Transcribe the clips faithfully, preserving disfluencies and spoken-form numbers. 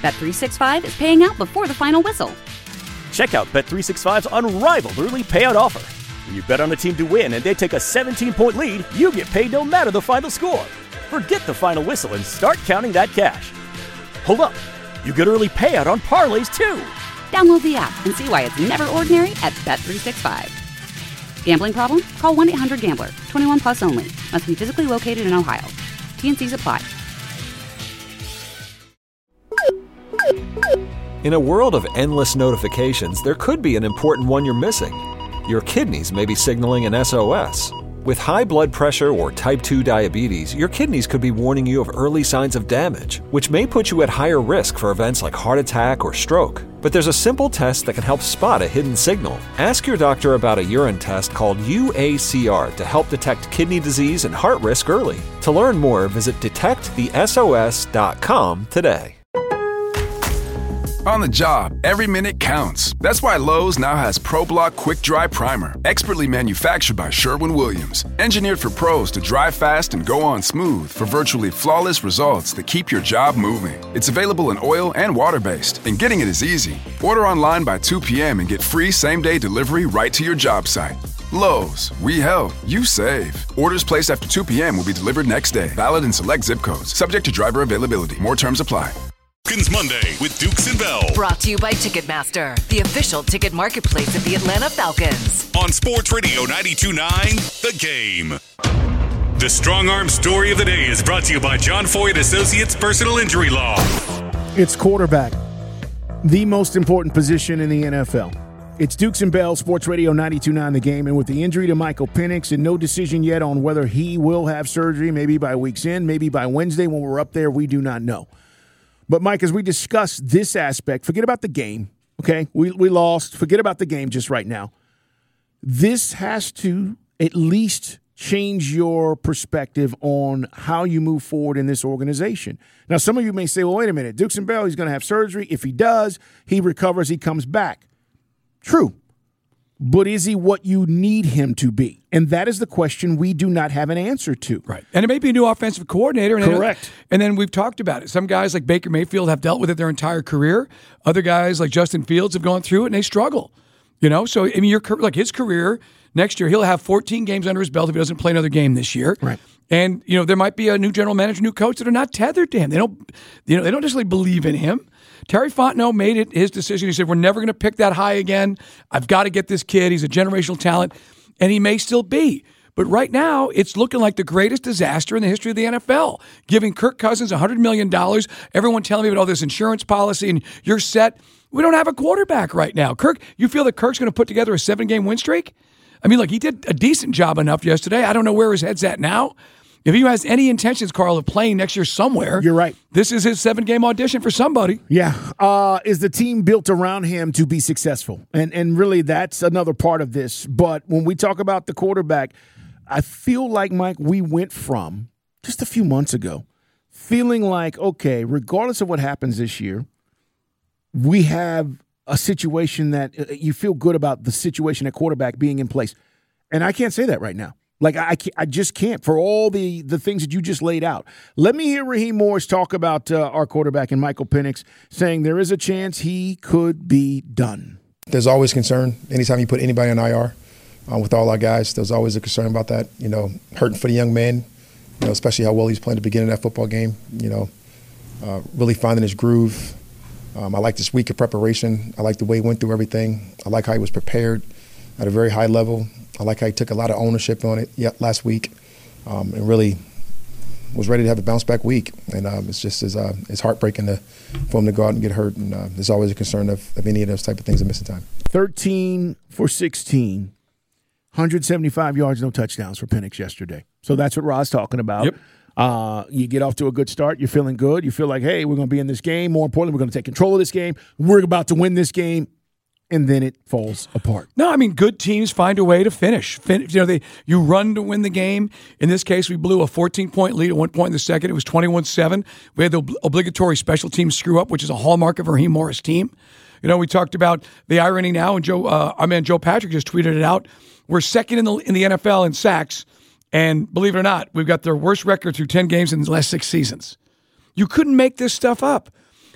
Bet three sixty-five is paying out before the final whistle. Check out Bet three sixty-five's unrivaled early payout offer. When you bet on a team to win and they take a seventeen-point lead, you get paid no matter the final score. Forget the final whistle and start counting that cash. Hold up. You get early payout on parlays, too. Download the app and see why it's never ordinary at Bet three sixty-five. Gambling problem? Call one eight hundred gambler. twenty-one plus only. Must be physically located in Ohio. T N Cs apply. In a world of endless notifications, there could be an important one you're missing. Your kidneys may be signaling an S O S. With high blood pressure or type two diabetes, your kidneys could be warning you of early signs of damage, which may put you at higher risk for events like heart attack or stroke. But there's a simple test that can help spot a hidden signal. Ask your doctor about a urine test called U A C R to help detect kidney disease and heart risk early. To learn more, visit detect the S O S dot com today. On the job, every minute counts. That's why Lowe's now has ProBlock Quick Dry Primer, expertly manufactured by Sherwin-Williams. Engineered for pros to dry fast and go on smooth for virtually flawless results that keep your job moving. It's available in oil and water-based, and getting it is easy. Order online by two p.m. and get free same-day delivery right to your job site. Lowe's, we help, you save. Orders placed after two p.m. will be delivered next day. Valid in select zip codes. Subject to driver availability. More terms apply. Monday with Dukes and Bell. Brought to you by Ticketmaster, the official ticket marketplace of the Atlanta Falcons. On Sports Radio ninety-two point nine, The Game. The Strong Arm Story of the Day is brought to you by John Foy Associates Personal Injury Law. It's quarterback, the most important position in the N F L. It's Dukes and Bell, Sports Radio ninety-two point nine The Game, and with the injury to Michael Penix and no decision yet on whether he will have surgery, maybe by week's end, maybe by Wednesday when we're up there, we do not know. But, Mike, as we discuss this aspect, forget about the game, okay? We we lost. Forget about the game just right now. This has to at least change your perspective on how you move forward in this organization. Now, some of you may say, well, wait a minute. Dukes and Bell, he's going to have surgery. If he does, he recovers, he comes back. True. But is he what you need him to be? And that is the question we do not have an answer to. Right. And it may be a new offensive coordinator. And Correct. Then, and then we've talked about it. Some guys like Baker Mayfield have dealt with it their entire career. Other guys like Justin Fields have gone through it and they struggle. You know, so I mean, your like his career next year, he'll have fourteen games under his belt if he doesn't play another game this year. Right. And you know, there might be a new general manager, new coach that are not tethered to him. They don't, you know, they don't necessarily believe in him. Terry Fontenot made it his decision. He said, we're never going to pick that high again. I've got to get this kid. He's a generational talent, and he may still be. But right now, it's looking like the greatest disaster in the history of the N F L, giving Kirk Cousins one hundred million dollars, everyone telling me about all this insurance policy, and you're set. We don't have a quarterback right now. Kirk, you feel that Kirk's going to put together a seven-game win streak? I mean, look, he did a decent job enough yesterday. I don't know where his head's at now. If he has any intentions, Carl, of playing next year somewhere, you're right. This is his seven-game audition for somebody. Yeah. Uh, is the team built around him to be successful? And and really, that's another part of this. But when we talk about the quarterback, I feel like, Mike, we went from just a few months ago feeling like, okay, regardless of what happens this year, we have a situation that uh, you feel good about the situation at quarterback being in place. And I can't say that right now. Like, I, I just can't for all the, the things that you just laid out. Let me hear Raheem Morris talk about uh, our quarterback and Michael Penix, saying there is a chance he could be done. There's always concern anytime you put anybody on I R uh, with all our guys. There's always a concern about that, you know, hurting for the young man, you know, especially how well he's playing at the beginning of that football game, you know, uh, really finding his groove. Um, I like this week of preparation. I like the way he went through everything. I like how he was prepared at a very high level. I like how he took a lot of ownership on it last week um, and really was ready to have a bounce-back week. And um, it's just as, uh, it's heartbreaking to, for him to go out and get hurt. And uh, there's always a concern of, of any of those type of things at missing time. thirteen for sixteen, one hundred seventy-five yards, no touchdowns for Penix yesterday. So that's what Rod's talking about. Yep. Uh, you get off to a good start. You're feeling good. You feel like, hey, we're going to be in this game. More importantly, we're going to take control of this game. We're about to win this game. And then it falls apart. No, I mean, good teams find a way to finish. Fin- you know, they you run to win the game. In this case, we blew a fourteen-point lead at one point in the second. It was twenty-one seven. We had the ob- obligatory special team screw-up, which is a hallmark of a Raheem Morris team. You know, we talked about the irony now, and Joe, uh, our man Joe Patrick just tweeted it out. We're second in the in the N F L in sacks, and believe it or not, we've got their worst record through ten games in the last six seasons. You couldn't make this stuff up.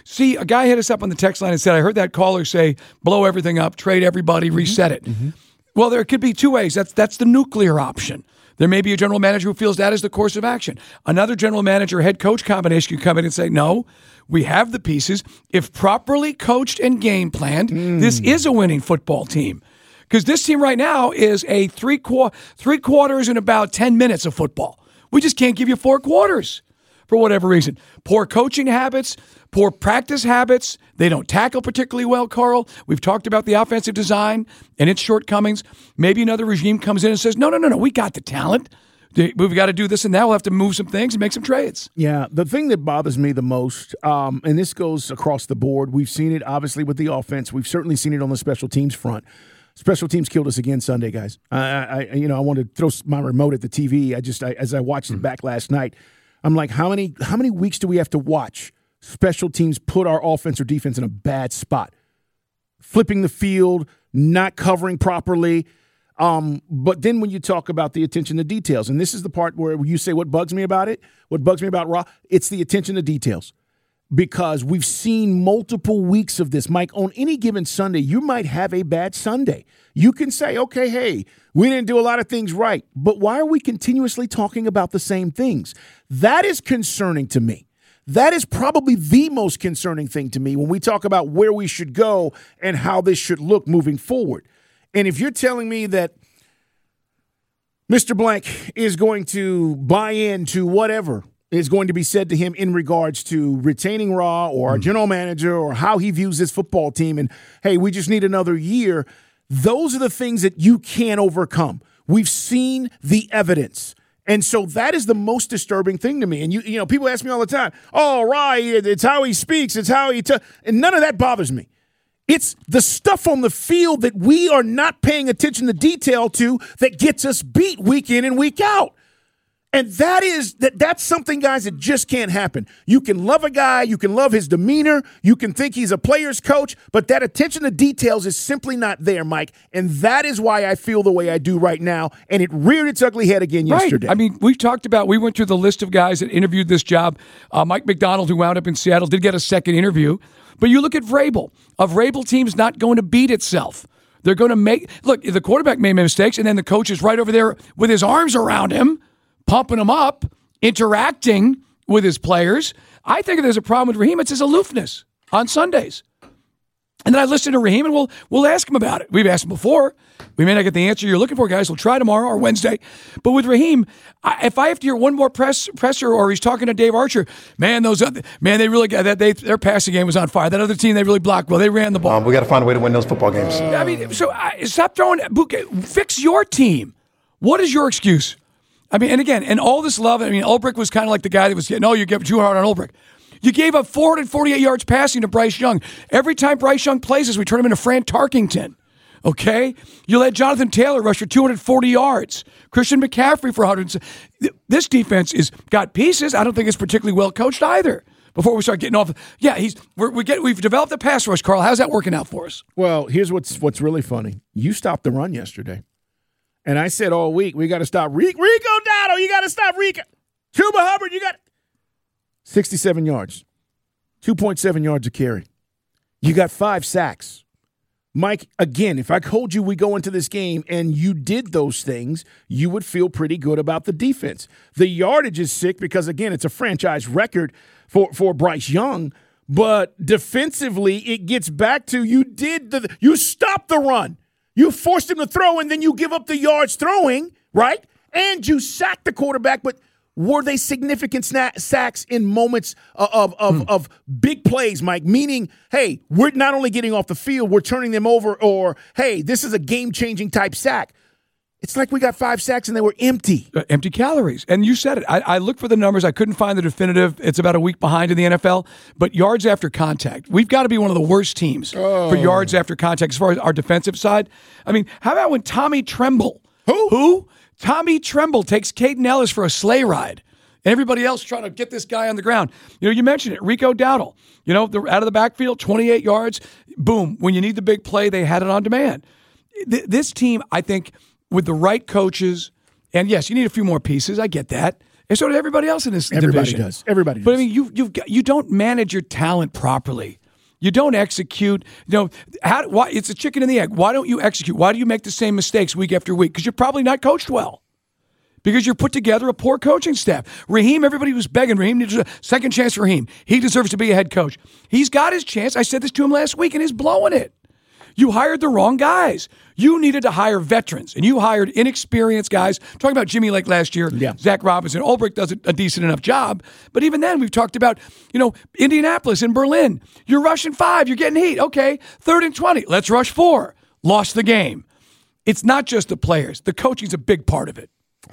See, a guy hit us up on the text line and said, I heard that caller say, blow everything up, trade everybody, mm-hmm. reset it. Mm-hmm. Well, there could be two ways. That's that's the nuclear option. There may be a general manager who feels that is the course of action. Another general manager head coach combination could come in and say, no, we have the pieces. If properly coached and game planned, mm. this is a winning football team. Because this team right now is a three, qu- three quarters in about ten minutes of football. We just can't give you four quarters for whatever reason. Poor coaching habits, poor practice habits. They don't tackle particularly well, Carl. We've talked about the offensive design and its shortcomings. Maybe another regime comes in and says, no, no, no, no, we got the talent. We've got to do this and that. We'll have to move some things and make some trades. Yeah, the thing that bothers me the most, um, and this goes across the board, we've seen it obviously with the offense. We've certainly seen it on the special teams front. Special teams killed us again Sunday, guys. I, I you know, I wanted to throw my remote at the T V. I just, I, as I watched it back last night, I'm like, how many, how many weeks do we have to watch special teams put our offense or defense in a bad spot? Flipping the field, not covering properly. Um, but then when you talk about the attention to details, and this is the part where you say what bugs me about it, what bugs me about Raw, it's the attention to details. Because we've seen multiple weeks of this. Mike, on any given Sunday, you might have a bad Sunday. You can say, okay, hey, we didn't do a lot of things right. But why are we continuously talking about the same things? That is concerning to me. That is probably the most concerning thing to me when we talk about where we should go and how this should look moving forward. And if you're telling me that Mister Blank is going to buy into whatever is going to be said to him in regards to retaining Raw or our general manager or how he views this football team, and, hey, we just need another year, those are the things that you can't overcome. We've seen the evidence. And so that is the most disturbing thing to me. And, you you know, people ask me all the time, oh, Rye, it's how he speaks, it's how he t-. And none of that bothers me. It's the stuff on the field that we are not paying attention to detail to that gets us beat week in and week out. And that is that that's something, guys, that just can't happen. You can love a guy, you can love his demeanor, you can think he's a player's coach, but that attention to details is simply not there, Mike. And that is why I feel the way I do right now. And it reared its ugly head again right. yesterday. I mean, we talked about, we went through the list of guys that interviewed this job. Uh, Mike McDonald, who wound up in Seattle, did get a second interview. But you look at Vrabel. A Vrabel team's not going to beat itself. They're going to make, look, the quarterback made mistakes, and then the coach is right over there with his arms around him, pumping him up, interacting with his players. I think if there's a problem with Raheem, it's his aloofness on Sundays. And then I listen to Raheem, and we'll we'll ask him about it. We've asked him before. We may not get the answer you're looking for, guys. We'll try tomorrow or Wednesday. But with Raheem, I, if I have to hear one more press presser or he's talking to Dave Archer, man, those other, man, they really got that. They their passing game was on fire. That other team, they really blocked well. They ran the ball. Um, we got to find a way to win those football games. I mean, so I, stop throwing. Fix your team. What is your excuse? I mean, and again, and all this love. I mean, Ulbrich was kind of like the guy that was, no, you give too hard on Ulbrich. You gave up four hundred forty-eight yards passing to Bryce Young. Every time Bryce Young plays us, we turn him into Fran Tarkington. Okay? You let Jonathan Taylor rush for two hundred forty yards. Christian McCaffrey for one hundred. This defense is got pieces. I don't think it's particularly well coached either. Before we start getting off, yeah, he's we're, we get we've developed a pass rush. Carl, how's that working out for us? Well, here's what's what's really funny. You stopped the run yesterday, and I said all week we got to stop Rico Dowdle. You got to stop Rico. Chuba Hubbard. You got sixty-seven yards, two point seven yards a carry. You got five sacks. Mike, again, if I told you we go into this game and you did those things, you would feel pretty good about the defense. The yardage is sick because, again, it's a franchise record for, for Bryce Young. But defensively, it gets back to you did the you stopped the run. You forced him to throw, and then you give up the yards throwing, right? And you sacked the quarterback, but were they significant sna- sacks in moments of, of, mm. of big plays, Mike? Meaning, hey, we're not only getting off the field, we're turning them over, or, hey, this is a game-changing type sack. It's like we got five sacks and they were empty. Uh, empty calories. And you said it. I, I looked for the numbers. I couldn't find the definitive. It's about a week behind in the N F L. But yards after contact, we've got to be one of the worst teams oh. for yards after contact as far as our defensive side. I mean, how about when Tommy Tremble? Who? Who? Tommy Tremble takes Caden Ellis for a sleigh ride. And everybody else trying to get this guy on the ground. You know, you mentioned it. Rico Dowdle. You know, the, out of the backfield, twenty-eight yards. Boom. When you need the big play, they had it on demand. Th- this team, I think, with the right coaches, and yes, you need a few more pieces. I get that. And so did everybody else in this Everybody division. does. Everybody does. But I mean, you you've got, you don't manage your talent properly. You don't execute. You know, how, why, it's a chicken and the egg. Why don't you execute? Why do you make the same mistakes week after week? Because you're probably not coached well. Because you're put together a poor coaching staff. Raheem, everybody was begging. Raheem needs a second chance for Raheem. He deserves to be a head coach. He's got his chance. I said this to him last week, and he's blowing it. You hired the wrong guys. You needed to hire veterans, and you hired inexperienced guys. Talking about Jimmy Lake last year, yeah. Zach Robinson. Ulbrich does a, a decent enough job. But even then, we've talked about, you know, Indianapolis and Berlin. You're rushing five. You're getting heat. Okay, third and twenty. Let's rush four. Lost the game. It's not just the players. The coaching's a big part of it.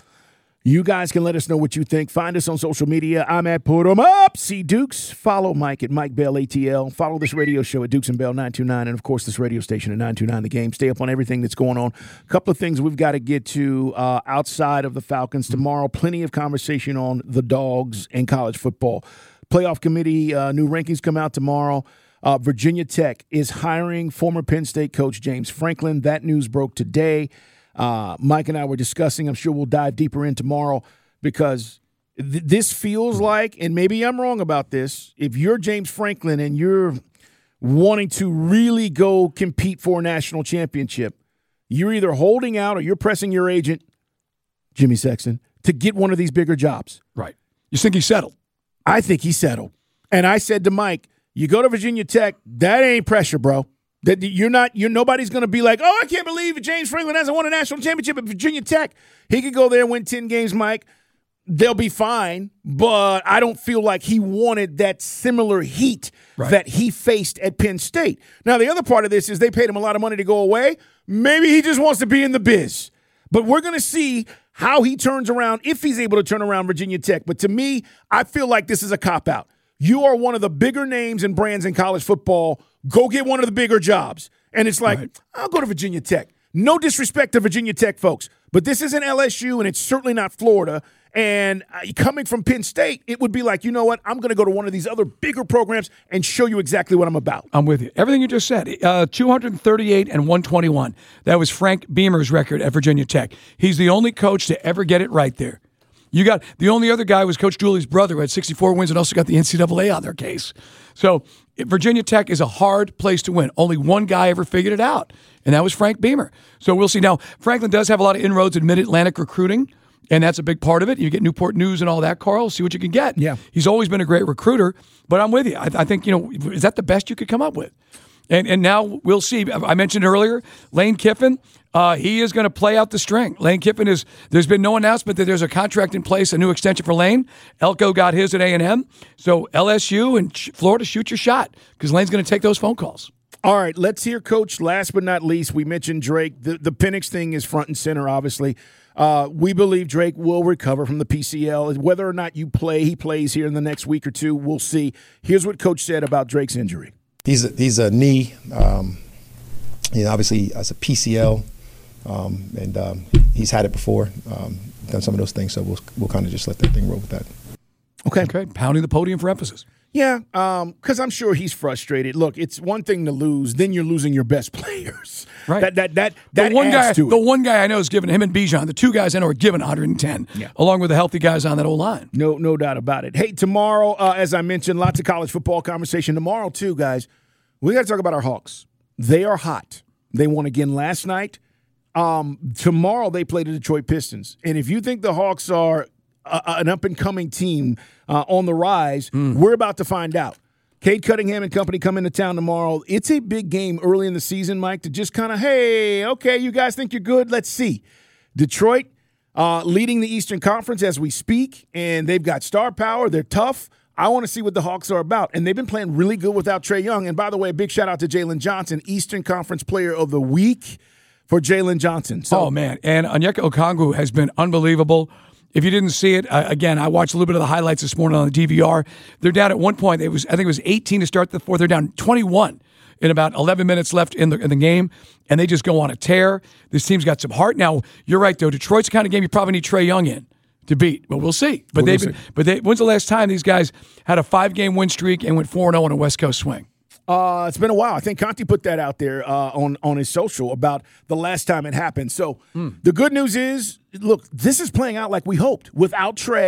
You guys can let us know what you think. Find us on social media. I'm at Put 'em Up. See Dukes. Follow Mike at Mike Bell A T L. Follow this radio show at Dukes and Bell nine two nine. And, of course, this radio station at nine two nine The Game. Stay up on everything that's going on. A couple of things we've got to get to uh, outside of the Falcons tomorrow. Plenty of conversation on the Dogs and college football. Playoff committee, uh, new rankings come out tomorrow. Uh, Virginia Tech is hiring former Penn State coach James Franklin. That news broke today. Uh, Mike and I were discussing. I'm sure we'll dive deeper in tomorrow because th- this feels like, and maybe I'm wrong about this, if you're James Franklin and you're wanting to really go compete for a national championship, you're either holding out or you're pressing your agent, Jimmy Sexton, to get one of these bigger jobs. Right. You think he's settled? I think he's settled. And I said to Mike, you go to Virginia Tech, that ain't pressure, bro. That you're not, you're nobody's going to be like, oh, I can't believe James Franklin hasn't won a national championship at Virginia Tech. He could go there and win ten games, Mike. They'll be fine, but I don't feel like he wanted that similar heat right. that he faced at Penn State. Now, the other part of this is they paid him a lot of money to go away. Maybe he just wants to be in the biz. But we're going to see how he turns around, if he's able to turn around Virginia Tech. But to me, I feel like this is a cop-out. You are one of the bigger names and brands in college football. Go get one of the bigger jobs. And it's like, right. I'll go to Virginia Tech. No disrespect to Virginia Tech folks, but this isn't L S U and it's certainly not Florida. And coming from Penn State, it would be like, you know what? I'm going to go to one of these other bigger programs and show you exactly what I'm about. I'm with you. Everything you just said. Uh, two thirty-eight and one twenty-one. That was Frank Beamer's record at Virginia Tech. He's the only coach to ever get it right there. You got the only other guy was Coach Dooley's brother, who had sixty-four wins and also got the N C double A on their case. So Virginia Tech is a hard place to win. Only one guy ever figured it out, and that was Frank Beamer. So we'll see. Now, Franklin does have a lot of inroads in Mid-Atlantic recruiting, and that's a big part of it. You get Newport News and all that, Carl. See what you can get. Yeah. He's always been a great recruiter, but I'm with you. I, I think, you know, is that the best you could come up with? And and now we'll see. I mentioned earlier, Lane Kiffin, uh, he is going to play out the string. Lane Kiffin is, there's been no announcement that there's a contract in place, a new extension for Lane. Elko got his at A and M. So L S U and Florida, shoot your shot because Lane's going to take those phone calls. All right, let's hear Coach. Last but not least, we mentioned Drake. The, the Penix thing is front and center, obviously. Uh, we believe Drake will recover from the P C L. Whether or not you play, he plays here in the next week or two, we'll see. Here's what Coach said about Drake's injury. He's a, he's a knee, um, you know, obviously as a P C L, um, and um, he's had it before, um, done some of those things, so we'll we'll kind of just let that thing roll with that. Okay. Okay, pounding the podium for emphasis. Yeah, because um, I'm sure he's frustrated. Look, it's one thing to lose, then you're losing your best players. Right. That that that that the one adds guy, to it. the one guy I know is giving him and Bijan. The two guys I know are giving one hundred ten, yeah. along with the healthy guys on that old line. No, no doubt about it. Hey, tomorrow, uh, as I mentioned, lots of college football conversation tomorrow too, guys. We got to talk about our Hawks. They are hot. They won again last night. Um, tomorrow they play the Detroit Pistons, and if you think the Hawks are a, an up and coming team uh, on the rise, mm. we're about to find out. Cade Cunningham and company come into town tomorrow. It's a big game early in the season, Mike, to just kind of, hey, okay, you guys think you're good? Let's see. Detroit uh, leading the Eastern Conference as we speak, and they've got star power. They're tough. I want to see what the Hawks are about. And they've been playing really good without Trae Young. And by the way, a big shout out to Jalen Johnson, Eastern Conference Player of the Week for Jalen Johnson. So, oh, man. And Onyeka Okongwu has been unbelievable. If you didn't see it, uh, again, I watched a little bit of the highlights this morning on the D V R. They're down at one point. It was I think it was eighteen to start the fourth. They're down twenty-one in about eleven minutes left in the in the game, and they just go on a tear. This team's got some heart. Now, you're right, though. Detroit's the kind of game you probably need Trae Young in to beat, but we'll see. But we'll they've see. But they, when's the last time these guys had a five-game win streak and went four and oh on a West Coast swing? Uh, it's been a while. I think Conti put that out there uh, on, on his social about the last time it happened. So mm. the good news is, look, this is playing out like we hoped. Without Trae,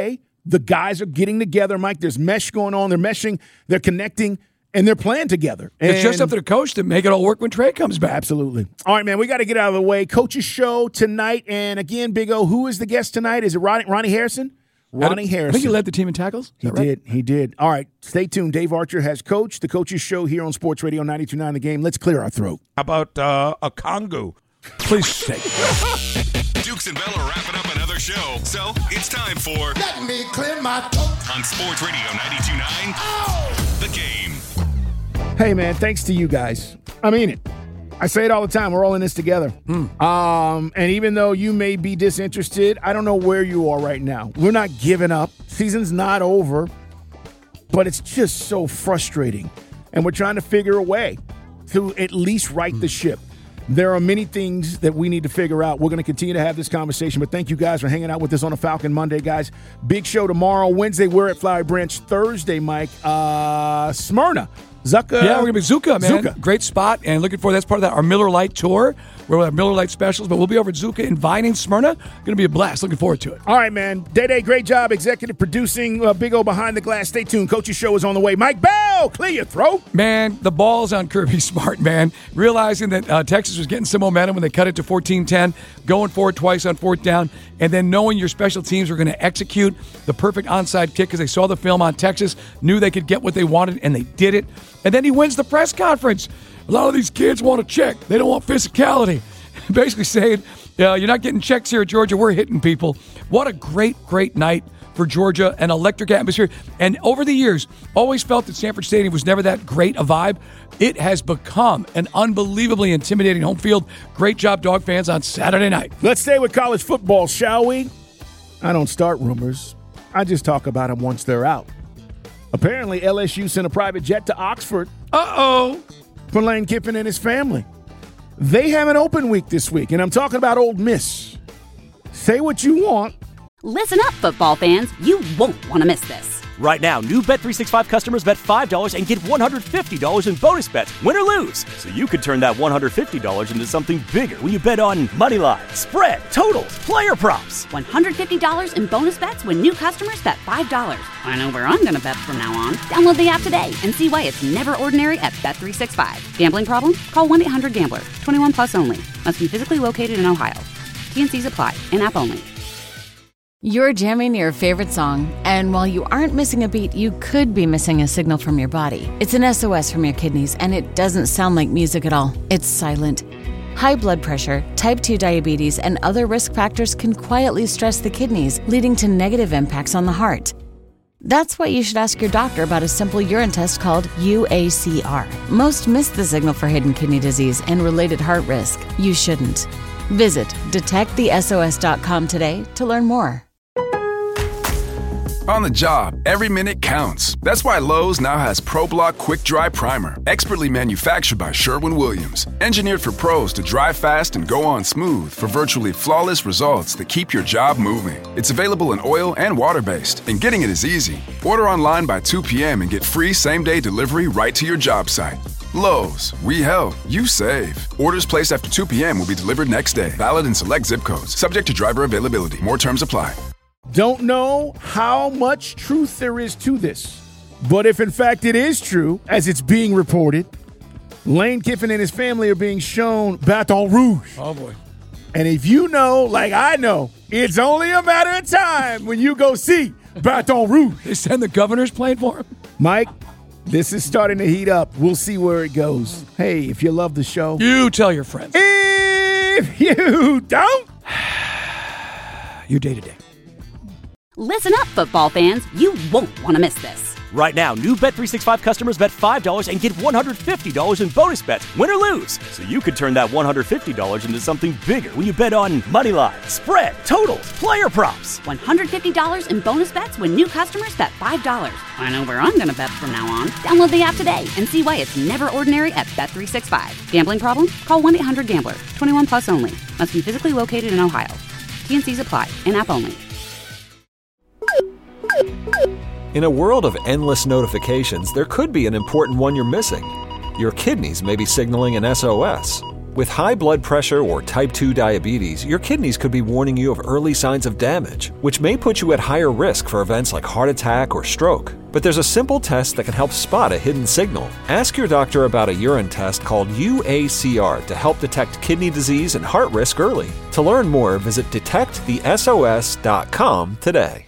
The guys are getting together, Mike. There's mesh going on. They're meshing. They're connecting. And they're playing together. And it's just up to the coach to make it all work when Trey comes back. Absolutely. All right, man, we got to get out of the way. Coach's show tonight. And again, Big O, who is the guest tonight? Is it Ronnie, Ronnie Harrison? Ronnie Harrison. I think he led the team in tackles. He right? did. He did. All right, stay tuned. Dave Archer has coached the Coach's Show here on Sports Radio ninety-two point nine The Game. Let's clear our throat. How about uh, a Congo? Please stay. Dukes and Bell are wrapping up another show, so it's time for Let Me Clear My Throat on Sports Radio ninety-two point nine oh. The Game. Hey, man, thanks to you guys. I mean it. I say it all the time. We're all in this together. Mm. Um, and even though you may be disinterested, I don't know where you are right now. We're not giving up. Season's not over. But it's just so frustrating. And we're trying to figure a way to at least right mm. the ship. There are many things that we need to figure out. We're going to continue to have this conversation, but thank you guys for hanging out with us on a Falcon Monday, guys. Big show tomorrow. Wednesday, we're at Flowery Branch. Thursday, Mike, uh, Smyrna. Zucca. Yeah, we're going to be Zucca, man. Zucca. Great spot. And looking for that's part of that our Miller Lite tour. Where we have Miller Lite specials, but we'll be over at Zucca in Vining, Smyrna. Going to be a blast. Looking forward to it. All right, man. Day-Day, great job. Executive producing. Uh, Big O behind the glass. Stay tuned. Coach's show is on the way. Mike Bell, clear your throat. Man, the ball's on Kirby Smart, man. Realizing that uh, Texas was getting some momentum when they cut it to fourteen ten, going forward twice on fourth down, and then knowing your special teams were going to execute the perfect onside kick because they saw the film on Texas, knew they could get what they wanted, and they did it. And then he wins the press conference. A lot of these kids want to check. They don't want physicality. Basically saying, uh, you're not getting checks here at Georgia. We're hitting people. What a great, great night for Georgia, an electric atmosphere. And over the years, always felt that Sanford Stadium was never that great a vibe. It has become an unbelievably intimidating home field. Great job, Dog fans, on Saturday night. Let's stay with college football, shall we? I don't start rumors. I just talk about them once they're out. Apparently, L S U sent a private jet to Oxford. Uh-oh. For Lane Kiffin and his family. They have an open week this week, and I'm talking about Ole Miss. Say what you want. Listen up, football fans. You won't want to miss this. Right now, new Bet three sixty-five customers bet five dollars and get one hundred fifty dollars in bonus bets, win or lose. So you could turn that one hundred fifty dollars into something bigger when you bet on money line, spread, totals, player props. one hundred fifty dollars in bonus bets when new customers bet five dollars. I know where I'm going to bet from now on. Download the app today and see why it's never ordinary at Bet three sixty-five. Gambling problem? Call one eight hundred gambler. twenty-one plus only. Must be physically located in Ohio. T N Cs apply. In-app only. You're jamming your favorite song, and while you aren't missing a beat, you could be missing a signal from your body. It's an S O S from your kidneys, and it doesn't sound like music at all. It's silent. High blood pressure, type two diabetes, and other risk factors can quietly stress the kidneys, leading to negative impacts on the heart. That's why you should ask your doctor about a simple urine test called U A C R. Most miss the signal for hidden kidney disease and related heart risk. You shouldn't. Visit detect the S O S dot com today to learn more. On the job, every minute counts. That's why Lowe's now has ProBlock Quick Dry Primer, expertly manufactured by Sherwin-Williams. Engineered for pros to dry fast and go on smooth for virtually flawless results that keep your job moving. It's available in oil and water-based, and getting it is easy. Order online by two p.m. and get free same-day delivery right to your job site. Lowe's, we help, you save. Orders placed after two p.m. will be delivered next day. Valid in select zip codes. Subject to driver availability. More terms apply. Don't know how much truth there is to this, but if in fact it is true, as it's being reported, Lane Kiffin and his family are being shown Baton Rouge. Oh, boy. And if you know, like I know, it's only a matter of time when you go see Baton Rouge. They send the governor's plane for him? Mike, this is starting to heat up. We'll see where it goes. Hey, if you love the show, you tell your friends. If you don't, your day-to-day. Listen up, football fans. You won't want to miss this. Right now, new Bet three sixty-five customers bet five dollars and get one hundred fifty dollars in bonus bets, win or lose. So you could turn that one hundred fifty dollars into something bigger when you bet on money line, spread, totals, player props. one hundred fifty dollars in bonus bets when new customers bet five dollars. I know where I'm going to bet from now on. Download the app today and see why it's never ordinary at Bet three sixty-five. Gambling problem? Call one eight hundred gambler. twenty-one plus only. Must be physically located in Ohio. T N Cs apply. In-app only. In a world of endless notifications, there could be an important one you're missing. Your kidneys may be signaling an S O S. With high blood pressure or type two diabetes, your kidneys could be warning you of early signs of damage, which may put you at higher risk for events like heart attack or stroke. But there's a simple test that can help spot a hidden signal. Ask your doctor about a urine test called U A C R to help detect kidney disease and heart risk early. To learn more, visit detect the S O S dot com today.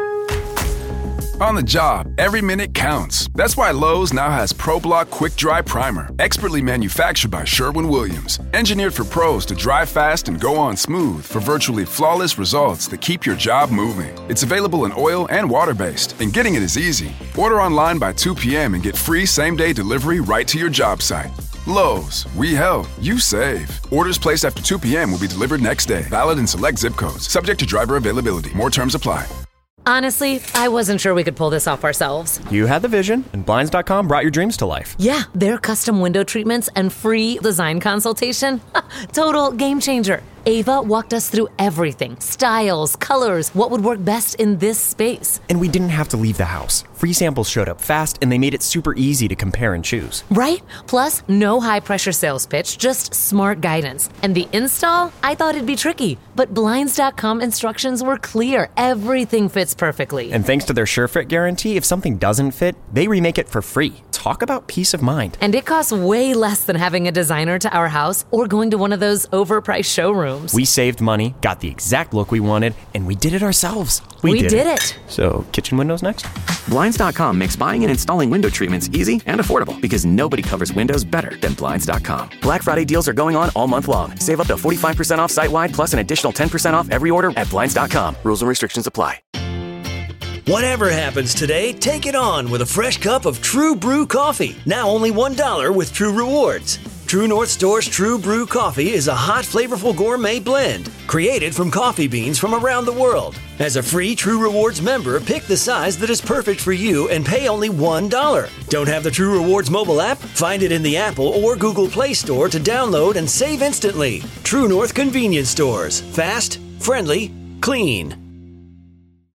On the job, every minute counts. That's why Lowe's now has ProBlock Quick Dry Primer, expertly manufactured by Sherwin-Williams. Engineered for pros to dry fast and go on smooth for virtually flawless results that keep your job moving. It's available in oil and water-based, and getting it is easy. Order online by two p.m. and get free same-day delivery right to your job site. Lowe's, we help, you save. Orders placed after two p.m. will be delivered next day. Valid in select zip codes. Subject to driver availability. More terms apply. Honestly, I wasn't sure we could pull this off ourselves. You had the vision, and Blinds dot com brought your dreams to life. Yeah, their custom window treatments and free design consultation. Total game changer. Ava walked us through everything. Styles, colors, what would work best in this space. And we didn't have to leave the house. Free samples showed up fast, and they made it super easy to compare and choose. Right? Plus, no high-pressure sales pitch, just smart guidance. And the install? I thought it'd be tricky, but Blinds dot com instructions were clear. Everything fits perfectly. And thanks to their SureFit guarantee, if something doesn't fit, they remake it for free. Talk about peace of mind. And it costs way less than having a designer to our house or going to one of those overpriced showrooms. We saved money, got the exact look we wanted, and we did it ourselves. We, we did, did it. it. So, kitchen windows next? Blinds dot com makes buying and installing window treatments easy and affordable because nobody covers windows better than Blinds dot com. Black Friday deals are going on all month long. Save up to forty-five percent off site-wide plus an additional ten percent off every order at Blinds dot com. Rules and restrictions apply. Whatever happens today, take it on with a fresh cup of True Brew coffee. Now only one dollar with True Rewards. True North Store's True Brew coffee is a hot, flavorful gourmet blend created from coffee beans from around the world. As a free True Rewards member, pick the size that is perfect for you and pay only one dollar. Don't have the True Rewards mobile app? Find it in the Apple or Google Play Store to download and save instantly. True North Convenience Stores. Fast, friendly, clean.